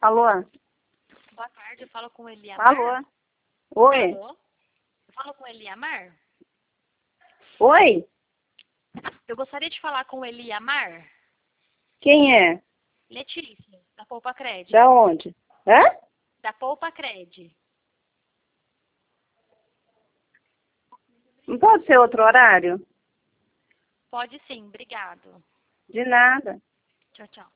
Alô? Boa tarde, eu falo com Eliamar. Alô? Oi? Alô? Eu falo com Eliamar? Oi? Eu gostaria de falar com Eliamar. Quem é? Letícia, da Poupa Cred. Da onde? Hã? Da Poupa Cred. Não pode ser outro horário? Pode sim, obrigado. De nada. Tchau, tchau.